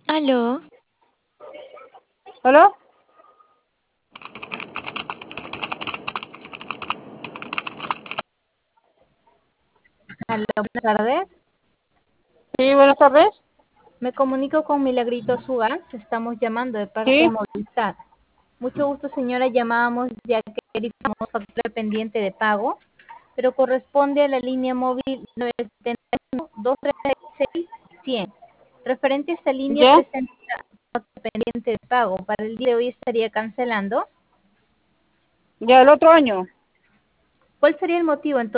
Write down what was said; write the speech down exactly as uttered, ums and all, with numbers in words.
¿Aló? ¿Aló? Aló, buenas tardes. Sí, buenas tardes. Me comunico con Milagrito Suárez. Estamos llamando de parte de Sí, Movistar. Mucho gusto, señora. Llamábamos ya que verificamos factura pendiente de pago, pero corresponde a la línea móvil nueve siete uno, dos tres seis, cien. Referente a esta línea ¿ya? presenta factura pendiente de pago. Para el día de hoy estaría cancelando. Ya el otro año. ¿Cuál sería el motivo entonces?